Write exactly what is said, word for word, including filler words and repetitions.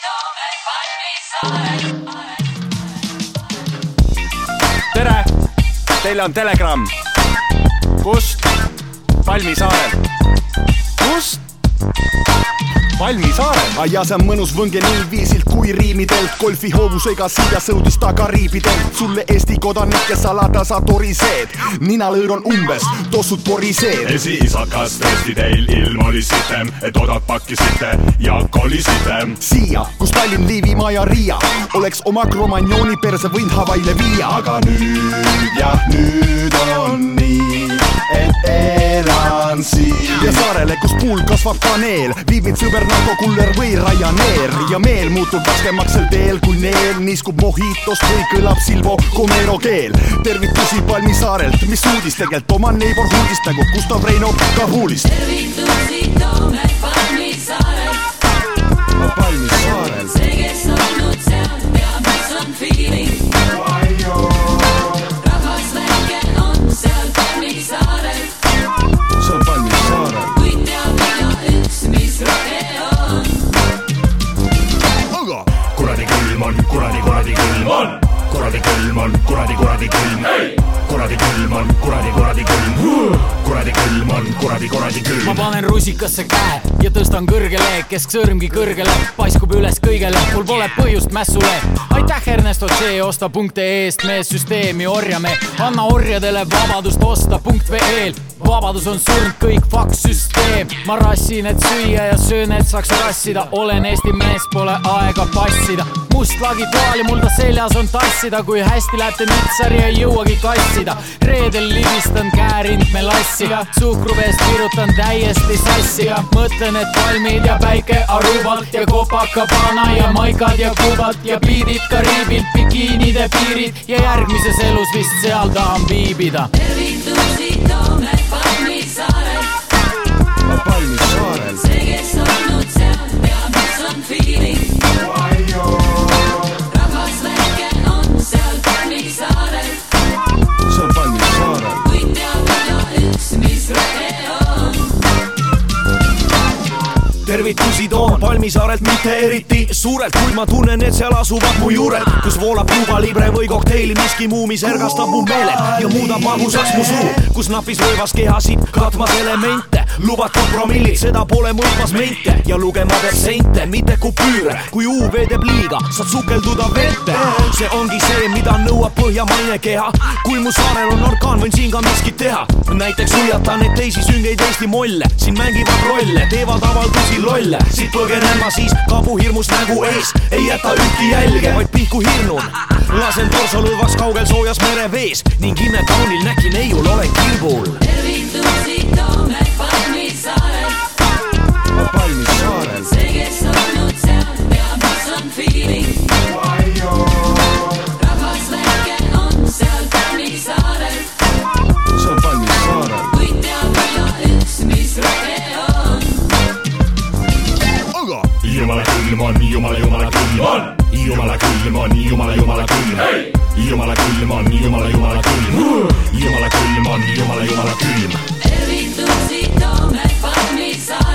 tere, teile on Telegram. Kust? Palmisaarel. Kust? Palmisaarel. ja see on mõnus võnge nii viisilt kui riimidelt. Golfi hoovusega siia sõudis taga riibidelt. Sulle Eesti kodanik ja salada sa toriseed. Ninalõõr on umbes, tossud poriseed. Esiisakas tõesti teil ilm oli sitem, et odad pakkisite ja kolisite siia, kus Tallinn, Liivimaa ja Riia oleks oma Cromagnone'i perse võind Havaile viia. Aga nüüd, jah, nüüd on nii, et elan siin ja saarele, kus puul kasvab kaneel, viib mind sõber nagu Kuller või Ryanair. Ja meel muutub raskemaks sel teel, kui neel niiskub Mohitos või kõlab Silvo Comero keel. Tervitusi Palmisaarelt, mis uudis tegelt oma neighborhoodist nagu Gustav Reino Kabulist. Tervitusi toome Palmisaarelt, Palmisaarel. see, kes olnud seal, teab, mis on feeling. Rahvas väike on seal Palmisaarelt, see on Palmisaarel. kuid teab igaüks, mis rohe on. Aga kuradi külm on, kuradi, kuradi külm on kuradi külm on, kuradi, kuradi külm kuradi külm on, kuradi, kuradi külm kuradi külm on, kuradi, kuradi külm. Ma panen rusikasse käe ja tõstan kõrgele, kesksõrmgi kõrgele, paiskub üles kõigele, mul pole põhjust mässule. Aitäh Ernesto C, osta punkte eest, me süsteemi orjame, anna orjadele vabadust osta punkt veel. Vabadus on surnud, kõik faks süsteem. Ma rassin, et süüa ja söön, et saaks rassida. Olen Eesti mees, pole aega passida. Must lagi toali, mul ta seljas on tassida. Kui hästi läheb te nitsari, ei jõuagi kassida. Reedel libistan käärind melassiga, suhkruveest virutan täiesti sassiga. Mõtlen, et palmid ja päike Arubalt ja Copacabana ja maikad ja Kubat ja biidid Kariibilt, bikiinide piirid ja järgmises elus vist seal tahan viibida. Tervitusi toome Palmisaarelt, Palmisaarel. see, kes olnud seal, teab, mis on feeling. Rahvas väike on seal Palmisaarelt, see on Palmisaarel. kuid teab igaüks, mis rohe on. Tervitusi toon Palmisaarelt mitte eriti suurelt, kuid ma tunnen, et seal asuvad mu juured, kus voolab Cuba Libre või kokteili, miski muumis ergastab mu meeled ja muudab magusaks mu suu, kus napis röövas kehasid katmas elemente, lubatud promillid, seda pole mõõtmas mente ja lugema teeb sente, mitte kupüüre. Kui U V teeb liiga, saad sukelduda vette. See ongi see, mida nõuab põhjamaine keha. Kui mu saarel on orkaan, võin siin ka miskit teha. Näiteks hoiatan, et teisi süngeid Eesti molle siin mängivad rolle, teevad avaldusi lolle. Siit põgenen ma siis kabu hirmust nägu ees, ei jäta ühtki jälge, vaid pihku hirnun. Lasen torso lõdvaks kaugel soojas merevees ning imekaunil näki neiul olen kilbul. Tervitusi toome Palmisaarelt, Palmisaarel. see, kes olnud seal, teab, mis on feeling. Rahvas väike on seal Palmisaarelt, see on Palmisaarel. kuid teab igaüks, mis rohe on. Aga Jumala külm on, jumala, jumala külm on Jumala külm on, jumala, jumala külm Jumala külm on, jumala, jumala külm Jumala külm on, jumala, jumala külm. Tervitusi toome Palmisaarelt,